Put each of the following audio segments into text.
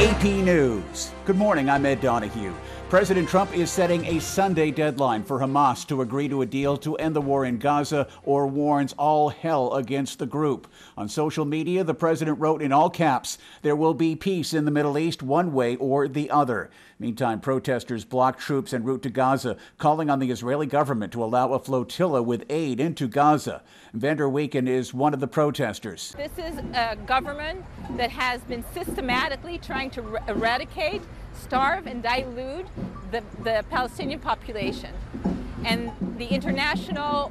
AP News. Good morning, I'm Ed Donahue. President Trump is setting a Sunday deadline for Hamas to agree to a deal to end the war in Gaza or warns all hell against the group. On social media, the president wrote in all caps, "There will be peace in the Middle East one way or the other." Meantime, protesters blocked troops en route to Gaza, calling on the Israeli government to allow a flotilla with aid into Gaza. Vander Weeken is one of the protesters. This is a government that has been systematically trying to eradicate, starve, and dilute the Palestinian population. And the international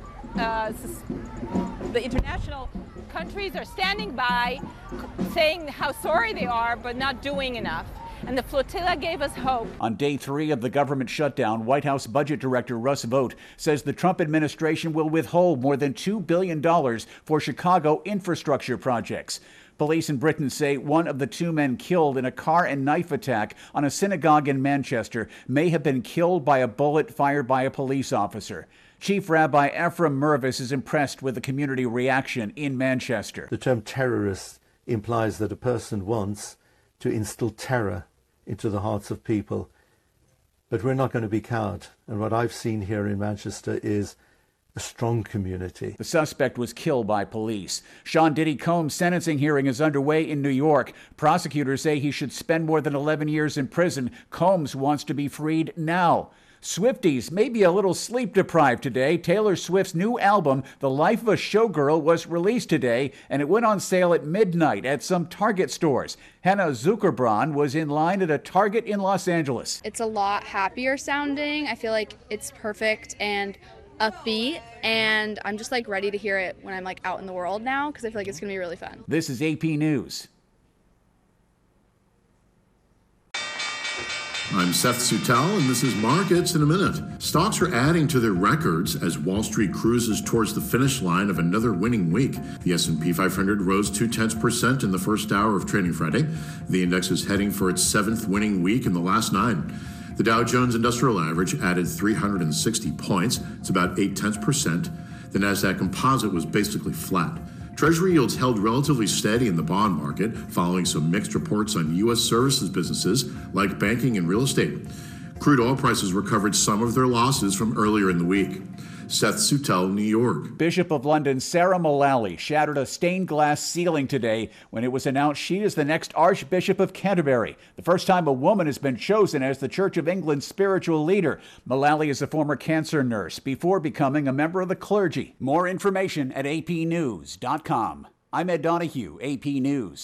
countries are standing by, saying how sorry they are, but not doing enough. And the flotilla gave us hope. On day 3 of the government shutdown, White House Budget Director Russ Vought says the Trump administration will withhold more than $2 billion for Chicago infrastructure projects. Police in Britain say one of the 2 men killed in a car and knife attack on a synagogue in Manchester may have been killed by a bullet fired by a police officer. Chief Rabbi Ephraim Mervis is impressed with the community reaction in Manchester. The term terrorist implies that a person wants to instill terror into the hearts of people. But we're not going to be cowed. And what I've seen here in Manchester is a strong community. The suspect was killed by police. Sean Diddy Combs' sentencing hearing is underway in New York. Prosecutors say he should spend more than 11 years in prison. Combs wants to be freed now. Swifties may be a little sleep deprived today. Taylor Swift's new album, The Life of a Showgirl, was released today, and it went on sale at midnight at some Target stores. Hannah Zuckerbrand was in line at a Target in Los Angeles. It's a lot happier sounding. I feel like it's perfect and upbeat, and I'm just ready to hear it when I'm out in the world now, because I feel like it's going to be really fun. This is AP News. I'm Seth Sutel, and this is Markets in a Minute. Stocks are adding to their records as Wall Street cruises towards the finish line of another winning week. The S&P 500 rose 0.2% in the first hour of trading Friday. The index is heading for its 7th winning week in the last 9. The Dow Jones Industrial Average added 360 points. It's about 0.8%. The Nasdaq Composite was basically flat. Treasury yields held relatively steady in the bond market following some mixed reports on U.S. services businesses like banking and real estate. Crude oil prices recovered some of their losses from earlier in the week. Seth Sutel, New York. Bishop of London Sarah Mullally shattered a stained glass ceiling today when it was announced she is the next Archbishop of Canterbury, the first time a woman has been chosen as the Church of England's spiritual leader. Mullally is a former cancer nurse before becoming a member of the clergy. More information at apnews.com. I'm Ed Donahue, AP News.